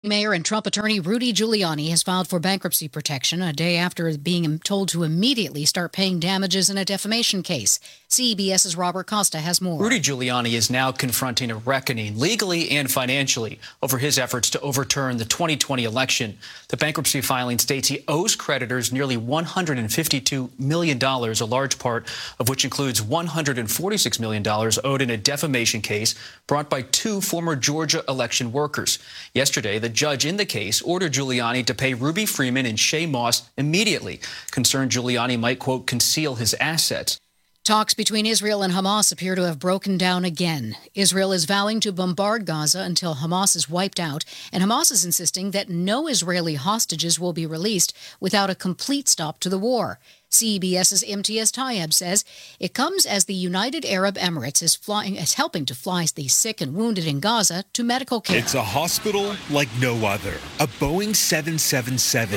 Mayor and Trump attorney Rudy Giuliani has filed for bankruptcy protection a day after being told to immediately start paying damages in a defamation case. CBS's Robert Costa has more. Rudy Giuliani is now confronting a reckoning legally and financially over his efforts to overturn the 2020 election. The bankruptcy filing states he owes creditors nearly $152 million, a large part of which includes $146 million owed in a defamation case brought by two former Georgia election workers. Yesterday, the judge in the case ordered Giuliani to pay Ruby Freeman and Shay Moss immediately, concerned Giuliani might, quote, conceal his assets. Talks between Israel and Hamas appear to have broken down again. Israel is vowing to bombard Gaza until Hamas is wiped out, and Hamas is insisting that no Israeli hostages will be released without a complete stop to the war. CBS's Imtiaz Tayeb says it comes as the United Arab Emirates is helping to fly the sick and wounded in Gaza to medical care. It's a hospital like no other, a Boeing 777.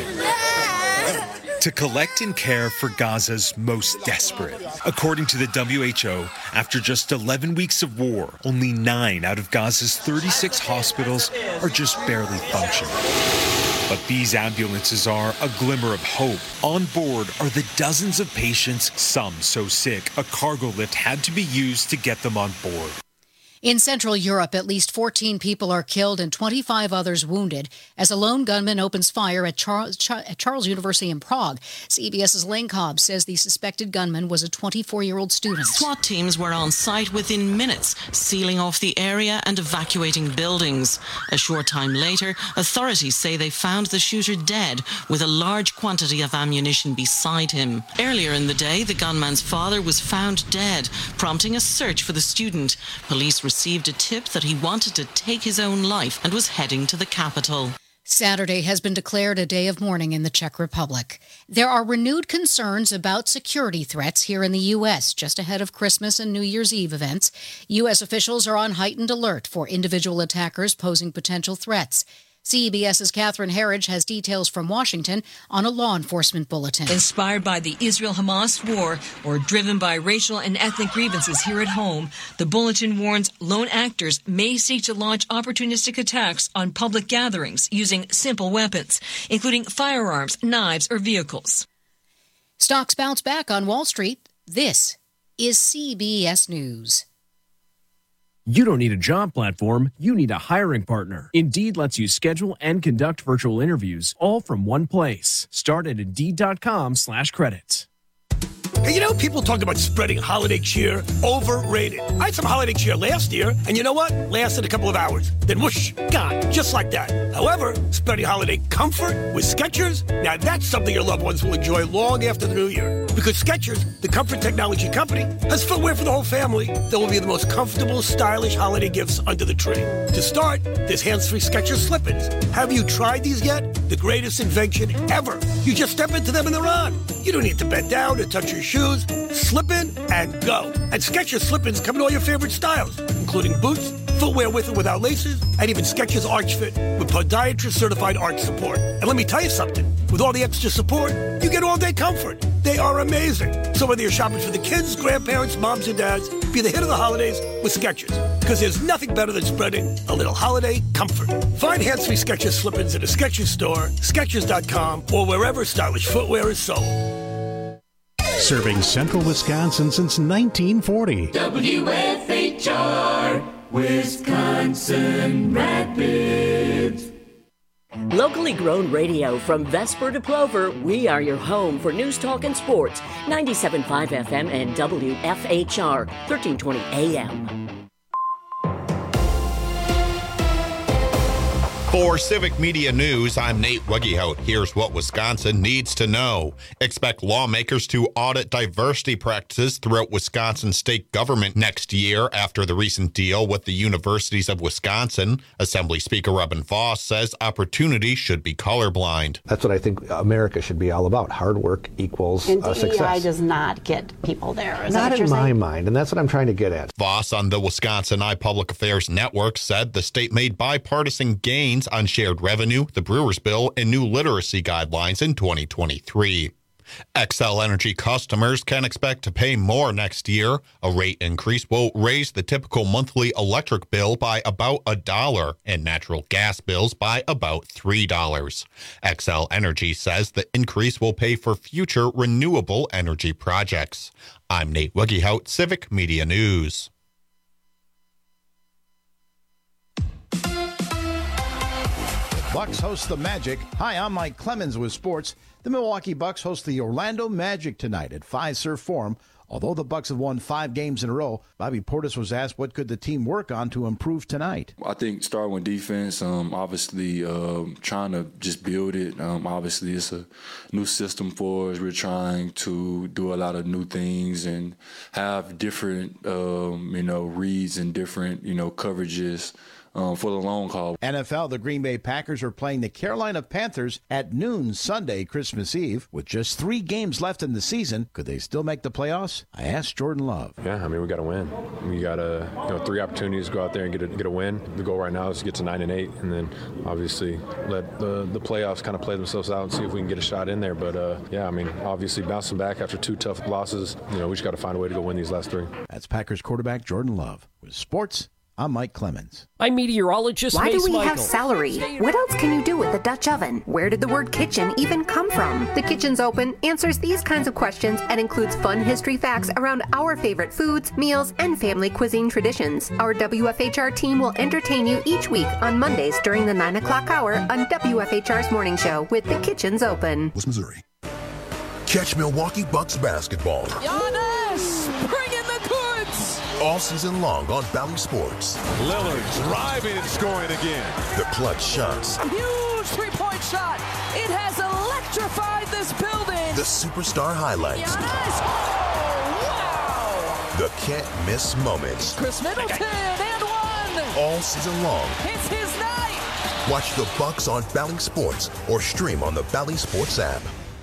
To collect and care for Gaza's most desperate. According to the WHO, after just 11 weeks of war, only 9 out of Gaza's 36 hospitals are just barely functioning. But these ambulances are a glimmer of hope. On board are the dozens of patients, some so sick a cargo lift had to be used to get them on board. In Central Europe, at least 14 people are killed and 25 others wounded as a lone gunman opens fire at Charles University in Prague. CBS's Lane Cobb says the suspected gunman was a 24-year-old student. SWAT teams were on site within minutes, sealing off the area and evacuating buildings. A short time later, authorities say they found the shooter dead with a large quantity of ammunition beside him. Earlier in the day, the gunman's father was found dead, prompting a search for the student. Police received a tip that he wanted to take his own life and was heading to the capital. Saturday has been declared a day of mourning in the Czech Republic. There are renewed concerns about security threats here in the U.S. just ahead of Christmas and New Year's Eve events. U.S. officials are on heightened alert for individual attackers posing potential threats. CBS's Catherine Herridge has details from Washington on a law enforcement bulletin. Inspired by the Israel-Hamas war or driven by racial and ethnic grievances here at home, the bulletin warns lone actors may seek to launch opportunistic attacks on public gatherings using simple weapons, including firearms, knives, or vehicles. Stocks bounce back on Wall Street. This is CBS News. You don't need a job platform, you need a hiring partner. Indeed lets you schedule and conduct virtual interviews all from one place. Start at Indeed.com/credits. Hey, you know, people talk about spreading holiday cheer. Overrated. I had some holiday cheer last year, and you know what? Lasted a couple of hours. Then whoosh, gone. Just like that. However, spreading holiday comfort with Skechers, now that's something your loved ones will enjoy long after the new year. Because Skechers, the comfort technology company, has footwear for the whole family that will be the most comfortable, stylish holiday gifts under the tree. To start, there's hands-free Skechers slip-ins. Have you tried these yet? The greatest invention ever. You just step into them and they're on. You don't need to bend down or touch your shoes. Slip in and go. And Skechers slip-ins come in all your favorite styles, including boots, footwear with or without laces, and even Skechers Arch Fit with podiatrist-certified arch support. And let me tell you something. With all the extra support, you get all-day comfort. They are amazing. So whether you're shopping for the kids, grandparents, moms, and dads, be the hit of the holidays with Skechers. Because there's nothing better than spreading a little holiday comfort. Find hands-free Skechers slip-ins at a Skechers store, Skechers.com, or wherever stylish footwear is sold. Serving central Wisconsin since 1940. WFHR, Wisconsin Rapids. Locally grown radio from Vesper to Plover, we are your home for news, talk, and sports. 97.5 FM and WFHR, 1320 AM. For Civic Media News, I'm Nate Wuggehout. Here's what Wisconsin needs to know. Expect lawmakers to audit diversity practices throughout Wisconsin state government next year after the recent deal with the universities of Wisconsin. Assembly Speaker Robin Voss says opportunity should be colorblind. That's what I think America should be all about. Hard work equals success. And DEI does not get people there. Is not that what in you're my saying? mind, and that's what I'm trying to get at. Voss on the Wisconsin Public Affairs Network said the state made bipartisan gains on shared revenue, the Brewers Bill, and new literacy guidelines in 2023. Xcel Energy customers can expect to pay more next year. A rate increase will raise the typical monthly electric bill by about $1 and natural gas bills by about $3. Xcel Energy says the increase will pay for future renewable energy projects. I'm Nate Wuggehout, Civic Media News. Bucks host the Magic. Hi, I'm Mike Clemens with sports. The Milwaukee Bucks host the Orlando Magic tonight at Fiserv Forum. Although the Bucks have won 5 games in a row, Bobby Portis was asked what could the team work on to improve tonight. I think starting with defense, obviously trying to just build it. Obviously it's a new system for us. We're trying to do a lot of new things and have different, reads and different, coverages. For the long haul. NFL, the Green Bay Packers are playing the Carolina Panthers at noon Sunday, Christmas Eve. With just 3 games left in the season, could they still make the playoffs? I asked Jordan Love. Yeah, we got to win. We got 3 opportunities to go out there and get a win. The goal right now is to get to 9-8, and then obviously let the playoffs kind of play themselves out and see if we can get a shot in there. But obviously bouncing back after 2 tough losses, we just got to find a way to go win these last 3. That's Packers quarterback Jordan Love. With sports, I'm Mike Clemens. I'm meteorologist Why Mace do we Michael. have celery? What else can you do with the Dutch oven? Where did the word kitchen even come from? The Kitchen's Open answers these kinds of questions and includes fun history facts around our favorite foods, meals, and family cuisine traditions. Our WFHR team will entertain you each week on Mondays during the 9 o'clock hour on WFHR's Morning Show with The Kitchen's Open. Missouri. Catch Milwaukee Bucks basketball. Giannis, bring in the goods! All season long on Bally Sports. Lillard driving and scoring again. The clutch shots. Huge three-point shot. It has electrified this building. The superstar highlights. Giannis. Oh, wow. The can't miss moments. Chris Middleton and one. All season long. It's his night. Watch the Bucks on Bally Sports or stream on the Bally Sports app.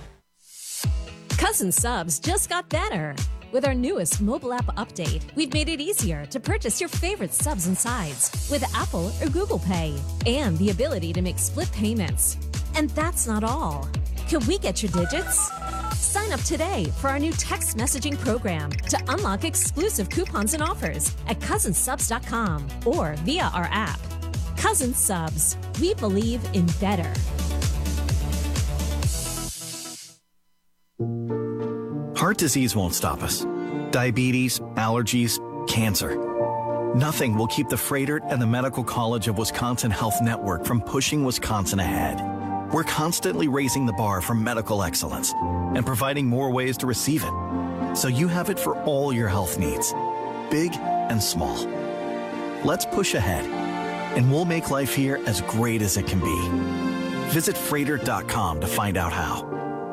Cousin Subs just got better. With our newest mobile app update, we've made it easier to purchase your favorite subs and sides with Apple or Google Pay, and the ability to make split payments. And that's not all. Can we get your digits? Sign up today for our new text messaging program to unlock exclusive coupons and offers at cousinsubs.com or via our app. Cousin Subs, we believe in better. Heart disease won't stop us. Diabetes, allergies, cancer. Nothing will keep the Froedtert and the Medical College of Wisconsin Health Network from pushing Wisconsin ahead. We're constantly raising the bar for medical excellence and providing more ways to receive it, so you have it for all your health needs, big and small. Let's push ahead, and we'll make life here as great as it can be. Visit Froedtert.com to find out how.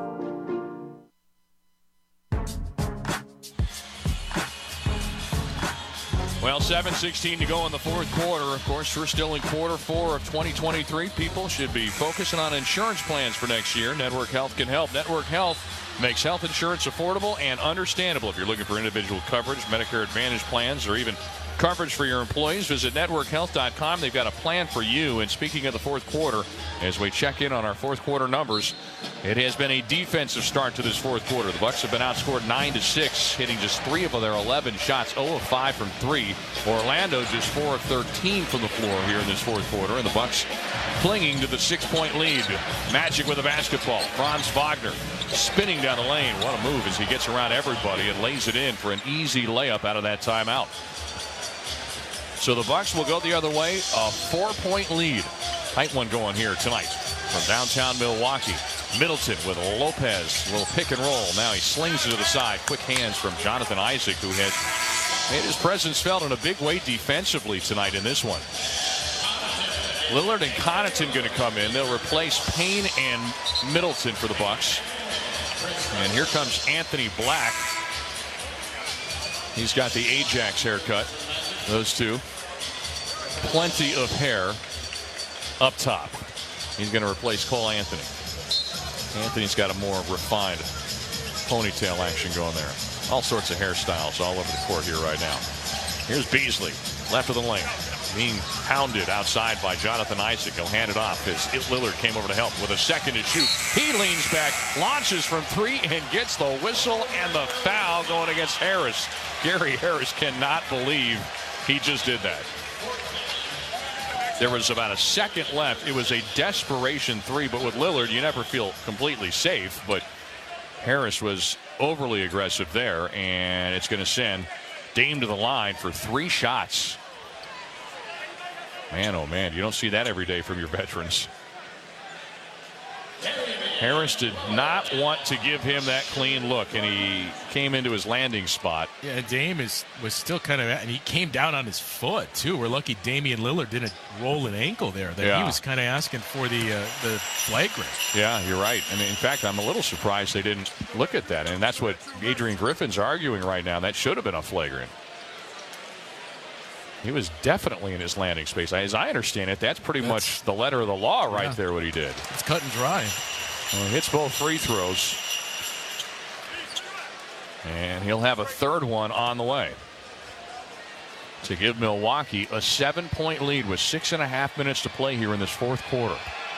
Well, 7:16 to go in the fourth quarter. Of course, we're still in quarter 4 of 2023. People should be focusing on insurance plans for next year. Network Health can help. Network Health makes health insurance affordable and understandable. If you're looking for individual coverage, Medicare Advantage plans, or even coverage for your employees, visit networkhealth.com. They've got a plan for you. And speaking of the fourth quarter, as we check in on our fourth quarter numbers, it has been a defensive start to this fourth quarter. The Bucks have been outscored 9-6, hitting just 3 of their 11 shots, 0 of 5 from 3. Orlando just 4 of 13 from the floor here in this fourth quarter, and the Bucks clinging to the 6-point lead. Magic with the basketball. Franz Wagner spinning down the lane. What a move as he gets around everybody and lays it in for an easy layup out of that timeout. So the Bucks will go the other way, a 4-point lead. Tight one going here tonight from downtown Milwaukee. Middleton with Lopez, a little pick and roll. Now he slings it to the side. Quick hands from Jonathan Isaac, who has made his presence felt in a big way defensively tonight in this one. Lillard and Connaughton going to come in. They'll replace Payne and Middleton for the Bucks. And here comes Anthony Black. He's got the Ajax haircut. Those two. Plenty of hair up top. He's going to replace Cole Anthony. Anthony's got a more refined ponytail action going there. All sorts of hairstyles all over the court here right now. Here's Beasley, left of the lane. being pounded outside by Jonathan Isaac. He'll hand it off as Lillard came over to help with a second to shoot. He leans back, launches from three, and gets the whistle and the foul going against Harris. Gary Harris cannot believe he just did that. There was about a second left. It was a desperation three, but with Lillard, you never feel completely safe. But Harris was overly aggressive there, and it's going to send Dame to the line for 3 shots. Man, oh man, you don't see that every day from your veterans. Harris did not want to give him that clean look, and he came into his landing spot. Yeah, Dame was still kind of, and he came down on his foot too. We're lucky Damian Lillard didn't roll an ankle there. He was kind of asking for the flagrant. Yeah, you're right. And in fact, I'm a little surprised they didn't look at that. And that's what Adrian Griffin's arguing right now. That should have been a flagrant. He was definitely in his landing space. As I understand it, that's pretty much the letter of the law right there, what he did. It's cut and dry. Well, he hits both free throws. And he'll have a third one on the way to give Milwaukee a 7-point lead with 6.5 minutes to play here in this fourth quarter.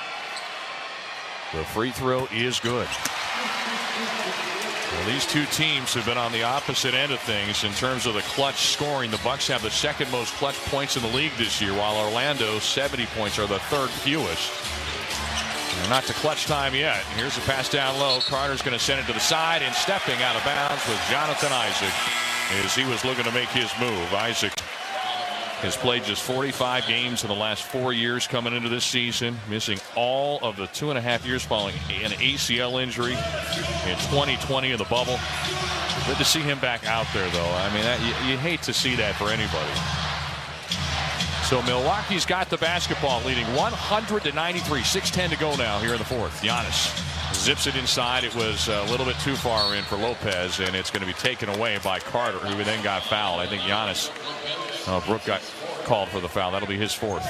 The free throw is good. Well, these two teams have been on the opposite end of things in terms of the clutch scoring. The Bucks have the second most clutch points in the league this year, while Orlando 70 points are the third fewest. They're not to clutch time yet. Here's a pass down low. Carter's going to send it to the side, and stepping out of bounds was Jonathan Isaac as he was looking to make his move. Isaac has played just 45 games in the last 4 years coming into this season, missing all of the 2.5 years following an ACL injury in 2020 in the bubble. Good to see him back out there, though. I mean, you hate to see that for anybody. So Milwaukee's got the basketball, leading 100-93. 6:10 to go now here in the fourth. Giannis zips it inside. It was a little bit too far in for Lopez, and it's going to be taken away by Carter, who then got fouled. I think Giannis, Brook got called for the foul. That'll be his fourth.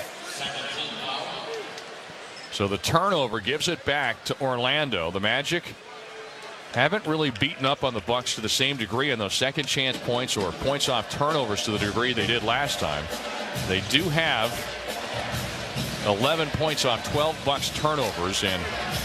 So the turnover gives it back to Orlando. The Magic haven't really beaten up on the Bucks to the same degree on those second chance points or points off turnovers to the degree they did last time. They do have 11 points on 12 Bucks turnovers and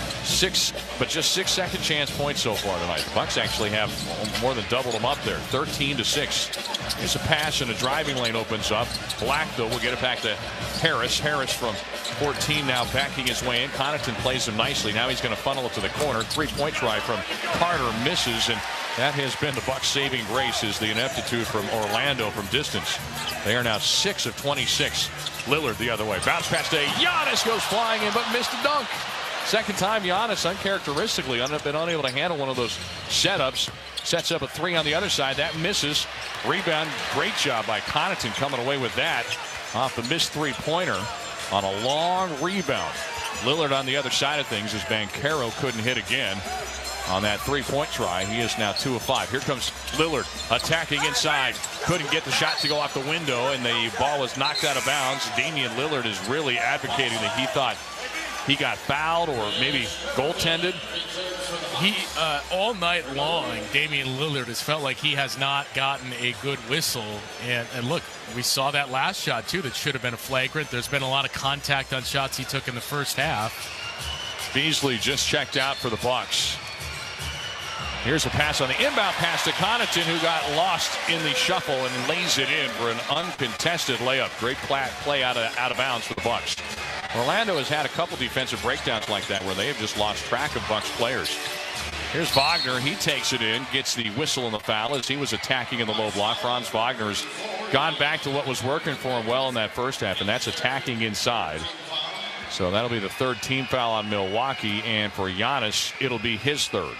just 6 second chance points so far tonight. The Bucks actually have more than doubled them up there, 13-6. Here's a pass and a driving lane opens up. Black, though, will get it back to Harris. Harris from 14 now backing his way in. Connaughton plays him nicely. Now he's going to funnel it to the corner. 3-point try from Carter misses, and that has been the Bucks' saving grace, is the ineptitude from Orlando from distance. They are now 6 of 26. Lillard the other way. Bounce pass to Giannis, goes flying in but missed a dunk. Second time Giannis uncharacteristically been unable to handle one of those setups. Sets up a three on the other side. That misses. Rebound. Great job by Connaughton coming away with that off the missed three-pointer on a long rebound. Lillard on the other side of things as Banchero couldn't hit again on that three-point try. He is now 2 of 5. Here comes Lillard attacking inside. Couldn't get the shot to go out the window, and the ball was knocked out of bounds. Damian Lillard is really advocating that he thought he got fouled or maybe goaltended. He all night long, Damian Lillard has felt like he has not gotten a good whistle. And look, we saw that last shot too that should have been a flagrant. There's been a lot of contact on shots he took in the first half. Beasley just checked out for the Bucks. Here's a pass on the inbound pass to Connaughton, who got lost in the shuffle and lays it in for an uncontested layup. Great play out of bounds for the Bucks. Orlando has had a couple defensive breakdowns like that where they have just lost track of Bucks players. Here's Wagner. He takes it in, gets the whistle and the foul as he was attacking in the low block. Franz Wagner's gone back to what was working for him well in that first half, and that's attacking inside. So that'll be the third team foul on Milwaukee, and for Giannis, it'll be his third.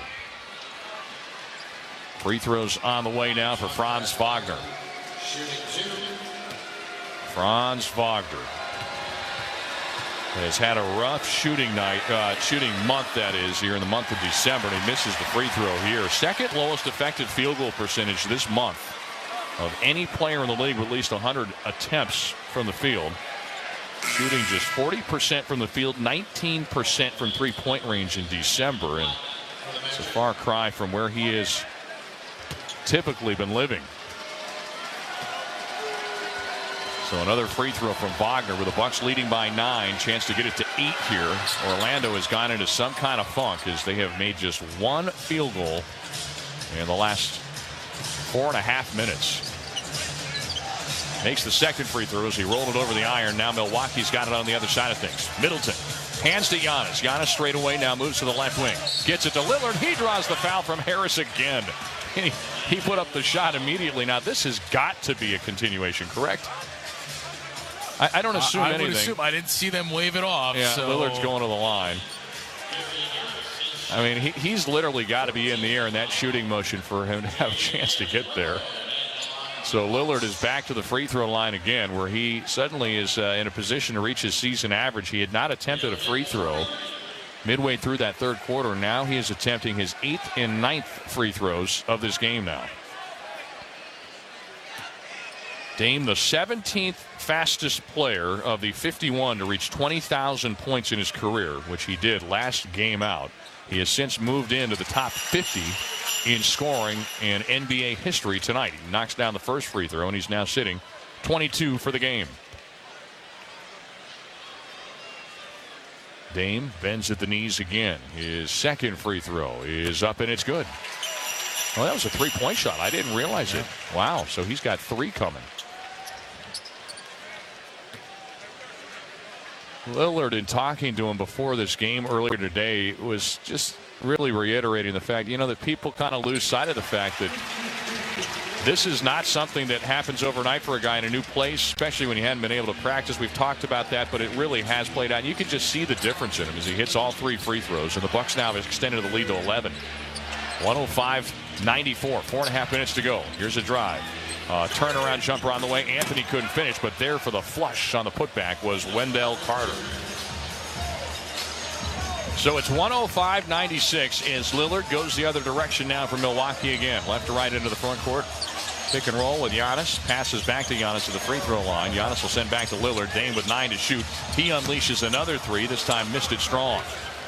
Free throws on the way now for Franz Wagner. Franz Wagner has had a rough shooting month, that is, here in the month of December, and he misses the free throw here. Second lowest effective field goal percentage this month of any player in the league with at least 100 attempts from the field. Shooting just 40% from the field, 19% from three-point range in December, and it's a far cry from where he is typically been living. So another free throw from Wagner with the Bucks leading by 9. Chance to get it to 8 here. Orlando has gone into some kind of funk as they have made just one field goal in the last 4.5 minutes. Makes the second free throw as he rolled it over the iron. Now Milwaukee's got it on the other side of things. Middleton hands to Giannis. Giannis straight away now moves to the left wing. Gets it to Lillard. He draws the foul from Harris again. He put up the shot immediately. Now this has got to be a continuation, correct? I don't assume anything. I would assume. I didn't see them wave it off. Yeah, so. Lillard's going to the line. I mean, he's literally got to be in the air in that shooting motion for him to have a chance to get there. So Lillard is back to the free throw line again, where he suddenly is in a position to reach his season average. He had not attempted a free throw midway through that third quarter. Now he is attempting his 8th and 9th free throws of this game now. Dame, the 17th fastest player of the 51 to reach 20,000 points in his career, which he did last game out. He has since moved into the top 50 in scoring in NBA history tonight. He knocks down the first free throw, and he's now sitting 22 for the game. Dame bends at the knees again. His second free throw is up, and it's good. Well, that was a three-point shot. I didn't realize it. Wow, so he's got 3 coming. Lillard, in talking to him before this game earlier today, was just really reiterating the fact, that people kind of lose sight of the fact that this is not something that happens overnight for a guy in a new place, especially when he hadn't been able to practice. We've talked about that, but it really has played out. You can just see the difference in him as he hits all 3 free throws, and the Bucks now have extended the lead to 11. 105-94, 4.5 minutes to go. Here's a drive. Turnaround jumper on the way. Anthony couldn't finish, but there for the flush on the putback was Wendell Carter. So it's 105-96 as Lillard goes the other direction now for Milwaukee again. Left to right into the front court. Pick and roll with Giannis. Passes back to Giannis to the free throw line. Giannis will send back to Lillard. Dame with 9 to shoot. He unleashes another 3. This time missed it strong.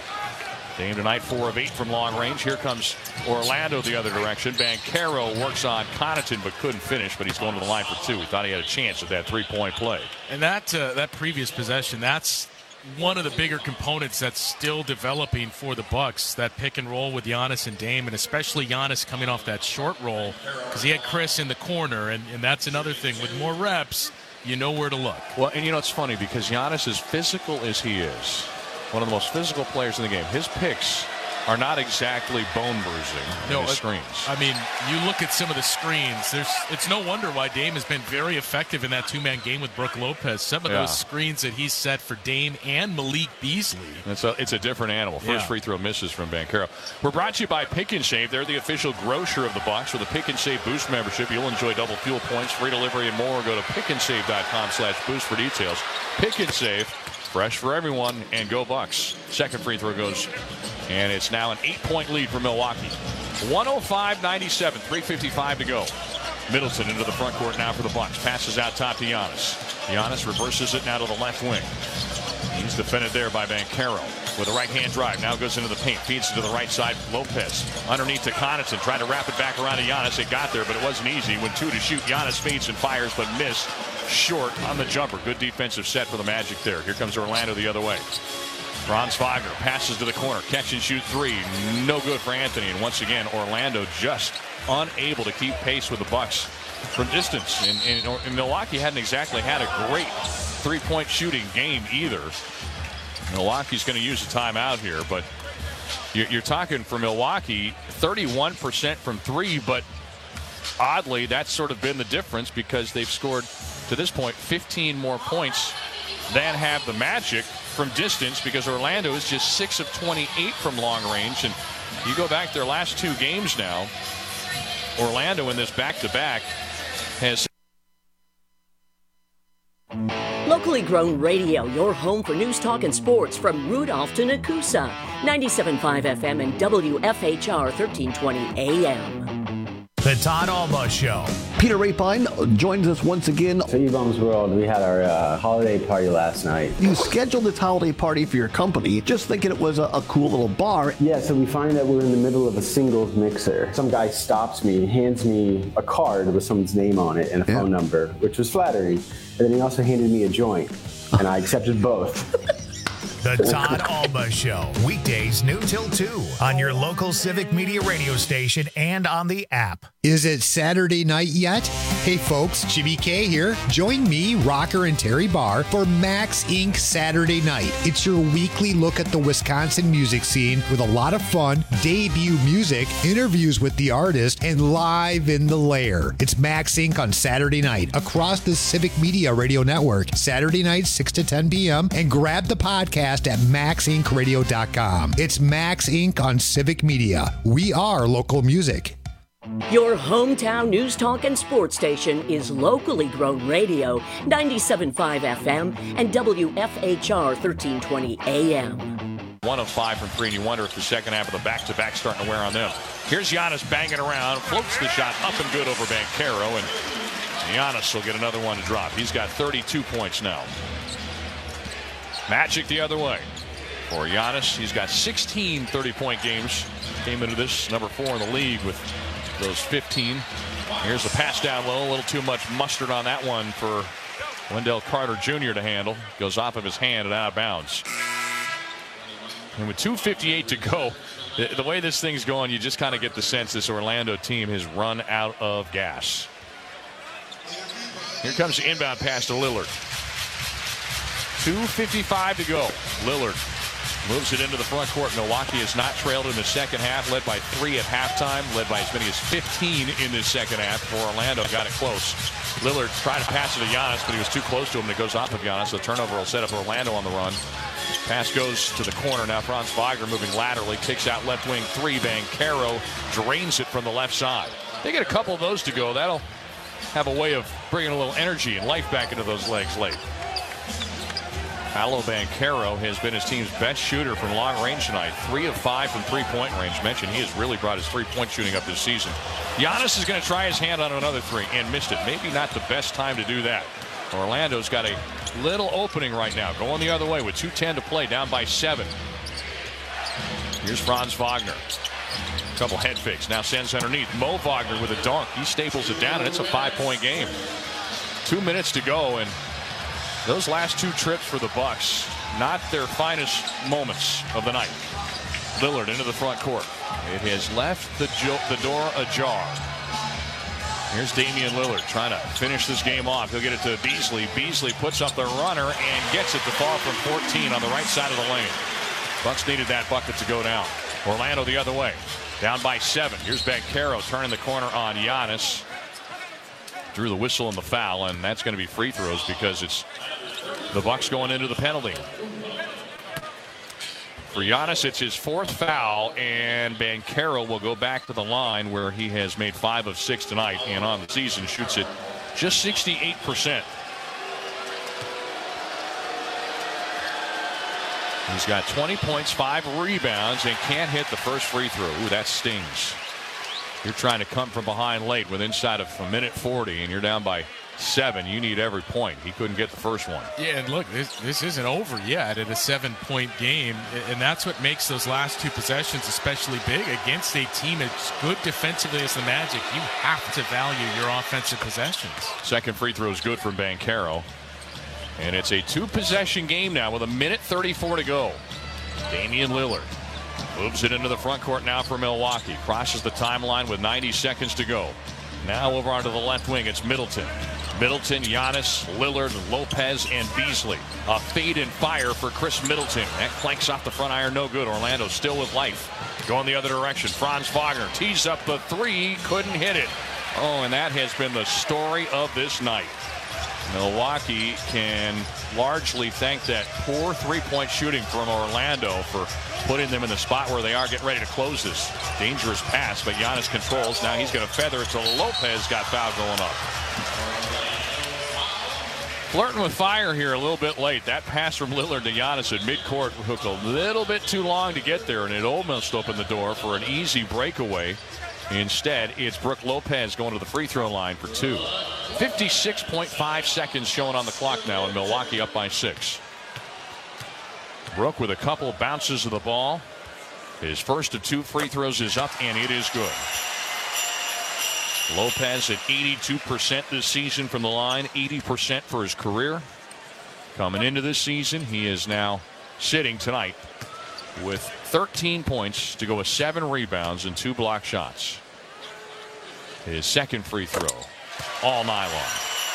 Dame tonight 4 of 8 from long range. Here comes Orlando the other direction. Banchero works on Connaughton but couldn't finish, but he's going to the line for 2. He thought he had a chance at that 3-point play. And that previous possession, that's one of the bigger components that's still developing for the Bucks. That pick and roll with Giannis and Dame, and especially Giannis coming off that short roll because he had Chris in the corner, and that's another thing. With more reps, you know where to look. Well, and it's funny because Giannis, as physical as he is, one of the most physical players in the game, his picks are not exactly bone bruising in his screens. I mean, you look at some of the screens, it's no wonder why Dame has been very effective in that 2-man game with Brook Lopez. Some of those screens that he's set for Dame and Malik Beasley. It's a different animal. First free throw misses from Banchero. We're brought to you by Pick and Save. They're the official grocer of the Bucks. With a Pick and Save Boost membership, you'll enjoy double fuel points, free delivery, and more. Go to pickandsave.com/boost for details. Pick and Save. Fresh for everyone, and go Bucks. Second free throw goes, and it's now an 8-point lead for Milwaukee. 105-97, 3:55 to go. Middleton into the front court now for the Bucks. Passes out top to Giannis. Giannis reverses it now to the left wing. He's defended there by Banchero with a right-hand drive. Now goes into the paint. Feeds it to the right side. Lopez underneath to Connaughton. Trying to wrap it back around to Giannis. It got there, but it wasn't easy. When 2 to shoot, Giannis fades and fires, but missed short on the jumper. Good defensive set for the Magic there. Here comes Orlando the other way. Franz Wagner passes to the corner. Catch and shoot 3. No good for Anthony. And once again, Orlando just unable to keep pace with the Bucks from distance. And Milwaukee hadn't exactly had a great 3-point shooting game either. Milwaukee's going to use a timeout here, but you're talking for Milwaukee 31% from 3, but oddly that's sort of been the difference because they've scored to this point 15 more points than have the Magic from distance, because Orlando is just 6 of 28 from long range. And you go back their last 2 games now, Orlando in this back-to-back has Locally grown radio, your home for news, talk, and sports from Rudolph to Nakusa. 97.5 FM and WFHR 1320 AM. The Todd Alba Show. Peter Rapine joins us once again. So E-Bombs World, we had our holiday party last night. You scheduled this holiday party for your company, just thinking it was a cool little bar. Yeah, so we find that we're in the middle of a singles mixer. Some guy stops me, hands me a card with someone's name on it and a phone number, which was flattering. And then he also handed me a joint, and I accepted both. The Todd Alba Show, weekdays noon till 2 on your local Civic Media radio station and on the app. Is it Saturday night yet? Hey folks, Jimmy K here. Join me, Rocker and Terry Barr for Max Inc. Saturday Night. It's your weekly look at the Wisconsin music scene with a lot of fun, debut music, interviews with the artist, and live in the lair. It's Max Inc. on Saturday night across the Civic Media Radio Network. Saturday night, 6 to 10 p.m. and grab the podcast at maxincradio.com. It's Max Inc. on Civic Media. We are local music. Your hometown news, talk, and sports station is locally grown radio, 97.5 FM and WFHR 1320 AM. 1 of 5 from 3, and you wonder if the second half of the back-to-back starting to wear on them. Here's Giannis banging around, floats the shot up and good over Banchero, and Giannis will get another one to drop. He's got 32 points now. Magic the other way. For Giannis, he's got 16 30-point games. Came into this number 4 in the league with those 15. Here's a pass down low. A little too much mustard on that one for Wendell Carter Jr. to handle. Goes off of his hand and out of bounds. And with 2:58 to go, the way this thing's going, you just kind of get the sense this Orlando team has run out of gas. Here comes the inbound pass to Lillard. 2:55 to go. Lillard moves it into the front court. Milwaukee has not trailed in the second half, led by 3 at halftime, led by as many as 15 in this second half before Orlando got it close. Lillard tried to pass it to Giannis, but he was too close to him, and it goes off of Giannis. The turnover will set up Orlando on the run. Pass goes to the corner. Now Franz Wagner moving laterally, kicks out left wing 3. Banchero drains it from the left side. They get a couple of those to go. That'll have a way of bringing a little energy and life back into those legs late. Paolo Banchero has been his team's best shooter from long range tonight. 3 of 5 from 3-point range. Mentioned he has really brought his 3-point shooting up this season. Giannis is going to try his hand on another 3 and missed it. Maybe not the best time to do that. Orlando's got a little opening right now, going the other way with 2:10 to play, down by 7. Here's Franz Wagner. Couple head fakes. Now sends underneath. Mo Wagner with a dunk. He staples it down, and it's a 5-point game. 2 minutes to go, and those last 2 trips for the Bucks, not their finest moments of the night. Lillard into the front court. It has left the door ajar. Here's Damian Lillard trying to finish this game off. He'll get it to Beasley. Beasley puts up the runner and gets it to fall from 14 on the right side of the lane. Bucks needed that bucket to go down. Orlando the other way. Down by 7. Here's Banchero turning the corner on Giannis. Drew the whistle and the foul, and that's going to be free throws because it's the Bucks going into the penalty. For Giannis, it's his 4th foul, and Banchero will go back to the line where he has made 5 of 6 tonight, and on the season shoots it just 68%. He's got 20 points, 5 rebounds, and can't hit the first free throw. Ooh, that stings. You're trying to come from behind late with inside of a minute 40, and you're down by 7. You need every point. He couldn't get the first one. Yeah, and look, this isn't over yet at a 7-point game, and that's what makes those last 2 possessions especially big against a team as good defensively as the Magic. You have to value your offensive possessions. Second free throw is good from Banchero, and it's a 2-possession game now with a minute 34 to go. Damian Lillard moves it into the front court now for Milwaukee. Crosses the timeline with 90 seconds to go. Now over onto the left wing, it's Middleton. Middleton, Giannis, Lillard, Lopez, and Beasley. A fade and fire for Chris Middleton. That clanks off the front iron, no good. Orlando still with life. Going the other direction. Franz Wagner tees up the 3, couldn't hit it. Oh, and that has been the story of this night. Milwaukee can largely thank that poor 3-point shooting from Orlando for putting them in the spot where they are getting ready to close this dangerous pass, but Giannis controls. Now he's going to feather it to Lopez. Got foul going up. Flirting with fire here a little bit late. That pass from Lillard to Giannis at midcourt took a little bit too long to get there, and it almost opened the door for an easy breakaway Instead, it's Brooke Lopez going to the free throw line for 2. 56.5 seconds showing on the clock now, and Milwaukee up by 6. Brooke with a couple bounces of the ball. His first of 2 free throws is up, and it is good. Lopez at 82% this season from the line, 80% for his career. Coming into this season, he is now sitting tonight with 13 points to go with 7 rebounds and 2 block shots. His second free throw all night long.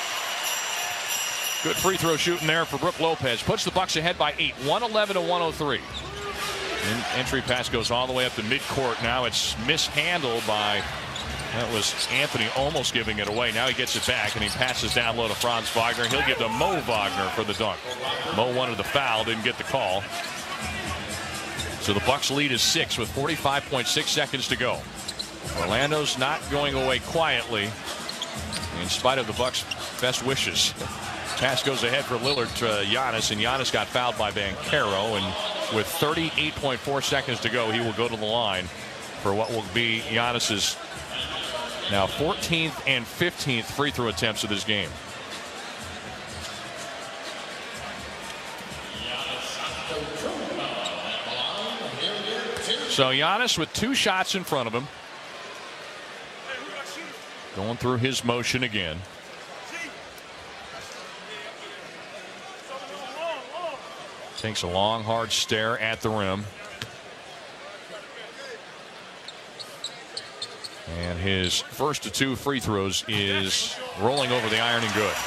Good free throw shooting there for Brooke Lopez. Puts the Bucks ahead by 8, 111-103. Entry pass goes all the way up to midcourt. Now it's mishandled by, that was Anthony almost giving it away. Now he gets it back and he passes down low to Franz Wagner. He'll give to Mo Wagner for the dunk. Mo wanted the foul, didn't get the call. So the Bucks lead is 6 with 45.6 seconds to go. Orlando's not going away quietly in spite of the Bucks' best wishes. Pass goes ahead for Lillard to Giannis, and Giannis got fouled by Banchero, and with 38.4 seconds to go, he will go to the line for what will be Giannis's now 14th and 15th free throw attempts of this game. So Giannis with 2 shots in front of him. Going through his motion again. Takes a long, hard stare at the rim. And his first of 2 free throws is rolling over the iron and good.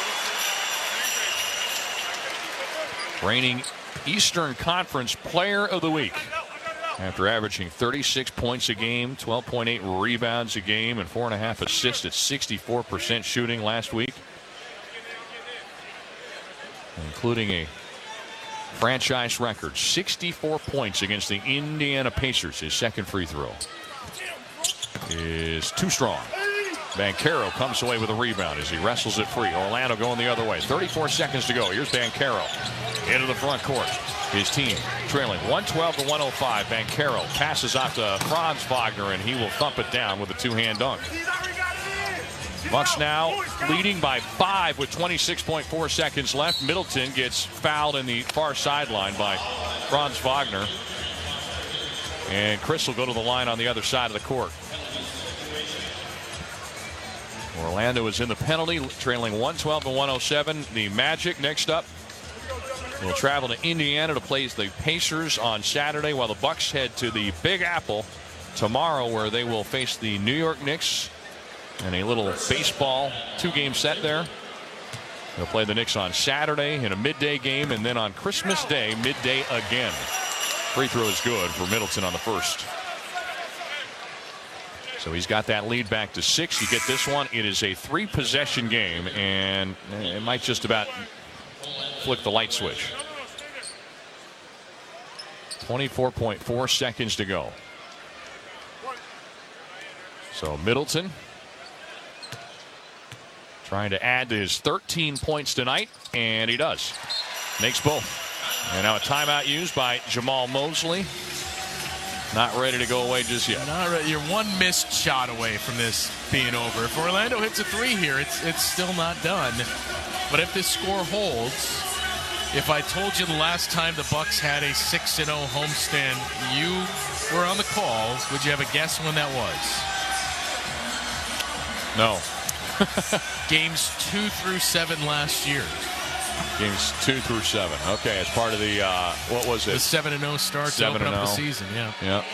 Reigning Eastern Conference Player of the Week. After averaging 36 points a game, 12.8 rebounds a game, and 4.5 assists at 64% shooting last week. Including a franchise record, 64 points against the Indiana Pacers. His second free throw is too strong. Banchero comes away with a rebound as he wrestles it free. Orlando going the other way. 34 seconds to go. Here's Banchero into the front court. His team trailing 112-105. Banchero passes out to Franz Wagner, and he will thump it down with a 2-hand dunk. Bucks now leading by 5 with 26.4 seconds left. Middleton gets fouled in the far sideline by Franz Wagner. And Chris will go to the line on the other side of the court. Orlando is in the penalty, trailing 112-107. The Magic next up will travel to Indiana to play the Pacers on Saturday, while the Bucks head to the Big Apple tomorrow, where they will face the New York Knicks in a little baseball 2-game set there. They'll play the Knicks on Saturday in a midday game, and then on Christmas Day, midday again. Free throw is good for Middleton on the first. So he's got that lead back to 6. You get this one. It is a 3-possession game, and it might just about flick the light switch. 24.4 seconds to go. So Middleton trying to add to his 13 points tonight, and he does. Makes both. And now a timeout used by Jamal Mosley. Not ready to go away just yet. Not ready. You're one missed shot away from this being over. If Orlando hits a 3 here, it's still not done. But if this score holds, if I told you the last time the Bucks had a 6-0 homestand, you were on the call, would you have a guess when that was? No. Games 2 through 7 last year. Games 2 through 7. Okay, as part of the what was it? The 7-0 start to open up the season. Yeah. Yep.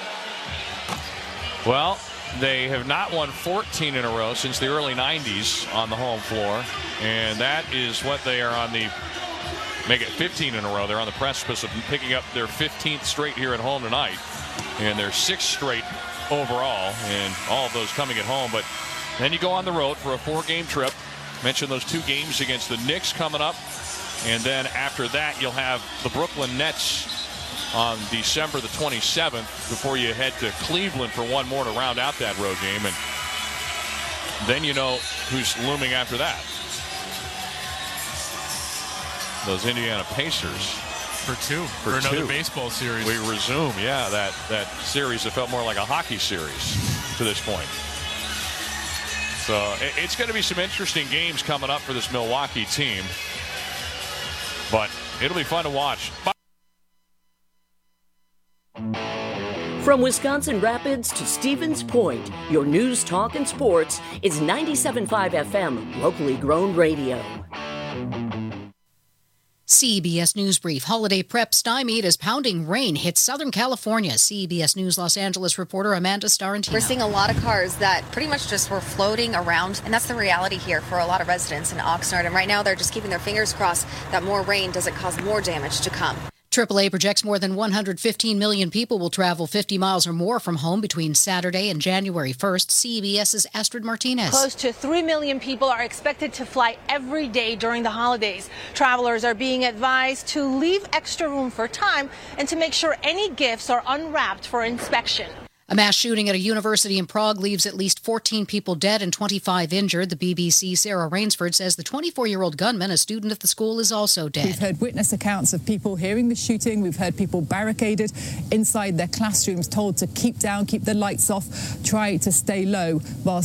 Well, they have not won 14 in a row since the early 90s on the home floor, and that is what they are on the. Make it 15 in a row. They're on the precipice of picking up their 15th straight here at home tonight, and their 6th straight overall, and all of those coming at home. But then you go on the road for a 4-game trip. Mention those 2 games against the Knicks coming up. And then after that, you'll have the Brooklyn Nets on December the 27th before you head to Cleveland for one more to round out that road game. And then you know who's looming after that. Those Indiana Pacers. for another baseball series. We resume, that series that felt more like a hockey series to this point. So it's going to be some interesting games coming up for this Milwaukee team. But it'll be fun to watch. From Wisconsin Rapids to Stevens Point, your news, talk, and sports is 97.5 FM, locally grown radio. CBS News Brief. Holiday prep stymied as pounding rain hits Southern California. CBS News Los Angeles reporter Amanda Starantino. We're seeing a lot of cars that pretty much just were floating around, and that's the reality here for a lot of residents in Oxnard. And right now they're just keeping their fingers crossed that more rain doesn't cause more damage to come. AAA projects more than 115 million people will travel 50 miles or more from home between Saturday and January 1st. CBS's Astrid Martinez. Close to 3 million people are expected to fly every day during the holidays. Travelers are being advised to leave extra room for time and to make sure any gifts are unwrapped for inspection. A mass shooting at a university in Prague leaves at least 14 people dead and 25 injured. The BBC's Sarah Rainsford says the 24-year-old gunman, a student at the school, is also dead. We've heard witness accounts of people hearing the shooting. We've heard people barricaded inside their classrooms, told to keep down, keep the lights off, try to stay low while